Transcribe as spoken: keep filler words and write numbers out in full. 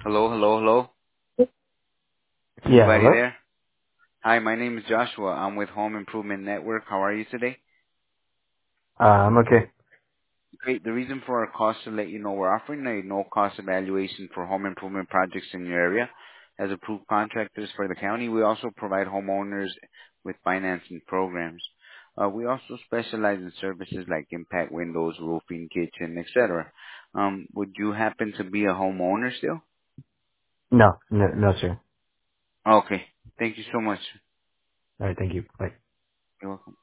Hello, hello, hello. Yeah, Anybody hello? there? Hi, my name is Joshua. I'm with Home Improvement Network. How are you today? Uh, I'm okay. Great. The reason for our call is to let you know we're offering a no-cost evaluation for home improvement projects in your area. As approved contractors for the county, we also provide homeowners with financing programs. Uh, we also specialize in services like impact windows, roofing, kitchen, et cetera. Um, would you happen to be a homeowner still? No, no, no, sir. Okay. Thank you so much. All right, thank you. Bye. You're welcome.